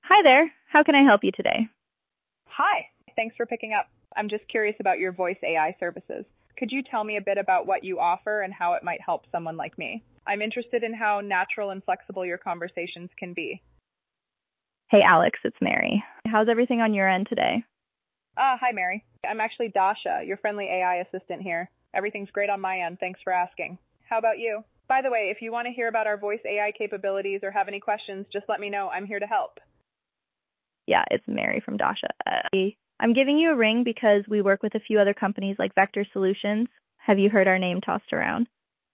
Hi there. How can I help you today? Hi, thanks for picking up. I'm just curious about your voice AI services. Could you tell me a bit about what you offer and how it might help someone like me? I'm interested in how natural and flexible your conversations can be. Hey, Alex, it's Mary. How's everything on your end today? Hi, Mary. I'm actually Dasha, your friendly AI assistant here. Everything's great on my end. Thanks for asking. How about you? By the way, if you want to hear about our voice AI capabilities or have any questions, just let me know. I'm here to help. Yeah, it's Mary from Dasha. I'm giving you a ring because we work with a few other companies like Vector Solutions. Have you heard our name tossed around?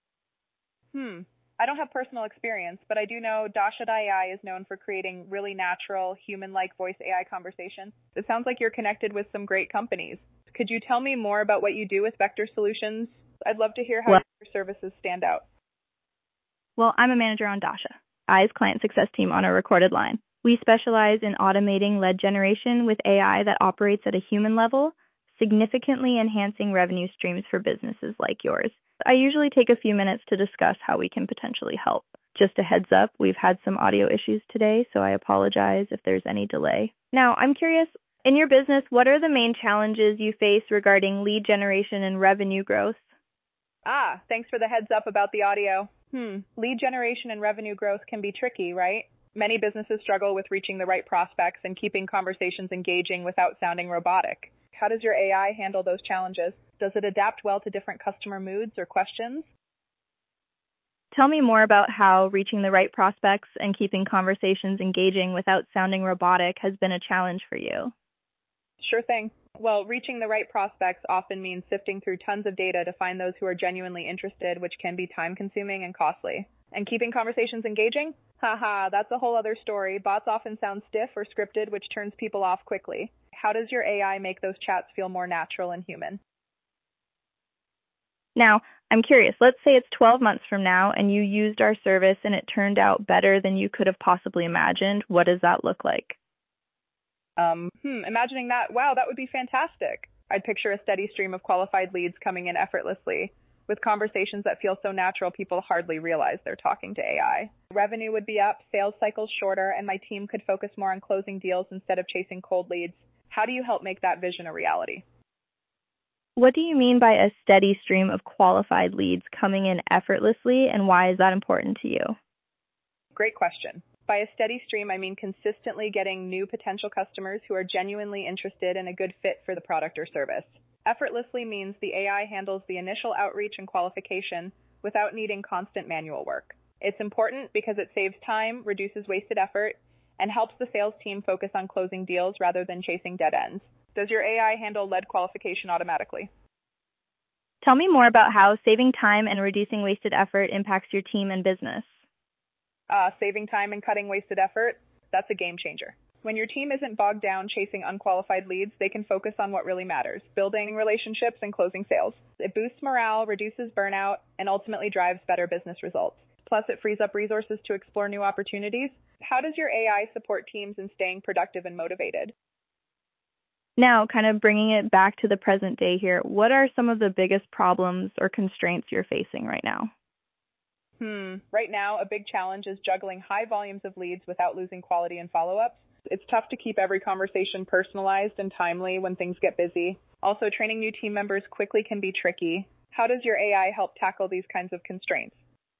I don't have personal experience, but I do know Dasha.ai is known for creating really natural, human-like voice AI conversations. It sounds like you're connected with some great companies. Could you tell me more about what you do with Vector Solutions? I'd love to hear how Well, your services stand out. well, I'm a manager on Dasha, I's client success team on a recorded line. We specialize in automating lead generation with AI that operates at a human level, significantly enhancing revenue streams for businesses like yours. I usually take a few minutes to discuss how we can potentially help. Just a heads up, we've had some audio issues today, so I apologize if there's any delay. Now, I'm curious, in your business, what are the main challenges you face regarding lead generation and revenue growth? Thanks for the heads up about the audio. Lead generation and revenue growth can be tricky, right? Many businesses struggle with reaching the right prospects and keeping conversations engaging without sounding robotic. How does your AI handle those challenges? Does it adapt well to different customer moods or questions? Tell me more about how reaching the right prospects and keeping conversations engaging without sounding robotic has been a challenge for you. Sure thing. Well, reaching the right prospects often means sifting through tons of data to find those who are genuinely interested, which can be time-consuming and costly. And keeping conversations engaging? Haha, that's a whole other story. Bots often sound stiff or scripted, which turns people off quickly. How does your AI make those chats feel more natural and human? Now, I'm curious, let's say it's 12 months from now and you used our service and it turned out better than you could have possibly imagined. What does that look like? Imagining that, wow, that would be fantastic. I'd picture a steady stream of qualified leads coming in effortlessly, with conversations that feel so natural people hardly realize they're talking to AI. Revenue would be up, sales cycles shorter, and my team could focus more on closing deals instead of chasing cold leads. How do you help make that vision a reality? What do you mean by a steady stream of qualified leads coming in effortlessly, and why is that important to you? Great question. By a steady stream, I mean consistently getting new potential customers who are genuinely interested and a good fit for the product or service. Effortlessly means the AI handles the initial outreach and qualification without needing constant manual work. It's important because it saves time, reduces wasted effort, and helps the sales team focus on closing deals rather than chasing dead ends. Does your AI handle lead qualification automatically? Tell me more about how saving time and reducing wasted effort impacts your team and business. Saving time and cutting wasted effort, that's a game changer. When your team isn't bogged down chasing unqualified leads, they can focus on what really matters, building relationships and closing sales. It boosts morale, reduces burnout, and ultimately drives better business results. Plus, it frees up resources to explore new opportunities. How does your AI support teams in staying productive and motivated? Now, kind of bringing it back to the present day here, what are some of the biggest problems or constraints you're facing right now? Right now, a big challenge is juggling high volumes of leads without losing quality and follow-ups. It's tough to keep every conversation personalized and timely when things get busy. Also, training new team members quickly can be tricky. How does your AI help tackle these kinds of constraints?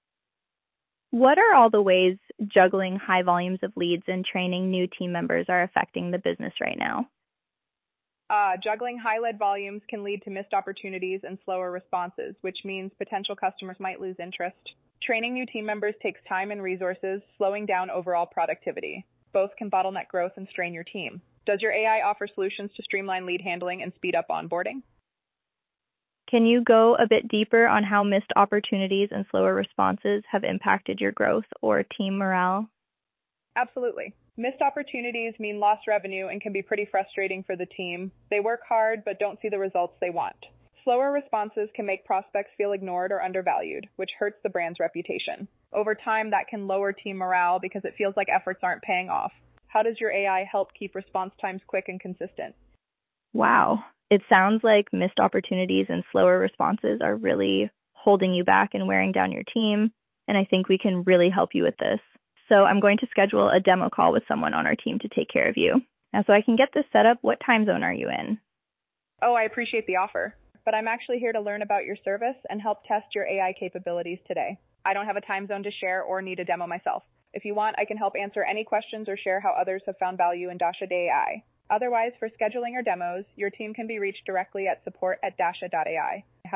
What are all the ways juggling high volumes of leads and training new team members are affecting the business right now? Juggling high lead volumes can lead to missed opportunities and slower responses, which means potential customers might lose interest. Training new team members takes time and resources, slowing down overall productivity. Both can bottleneck growth and strain your team. Does your AI offer solutions to streamline lead handling and speed up onboarding? Can you go a bit deeper on how missed opportunities and slower responses have impacted your growth or team morale? Absolutely. Missed opportunities mean lost revenue and can be pretty frustrating for the team. They work hard but don't see the results they want. Slower responses can make prospects feel ignored or undervalued, which hurts the brand's reputation. Over time, that can lower team morale because it feels like efforts aren't paying off. How does your AI help keep response times quick and consistent? Wow. It sounds like missed opportunities and slower responses are really holding you back and wearing down your team, and I think we can really help you with this. So I'm going to schedule a demo call with someone on our team to take care of you. Now, so I can get this set up, what time zone are you in? Oh, I appreciate the offer, but I'm actually here to learn about your service and help test your AI capabilities today. I don't have a time zone to share or need a demo myself. If you want, I can help answer any questions or share how others have found value in Dasha AI. Otherwise, for scheduling or demos, your team can be reached directly at support@dasha.ai.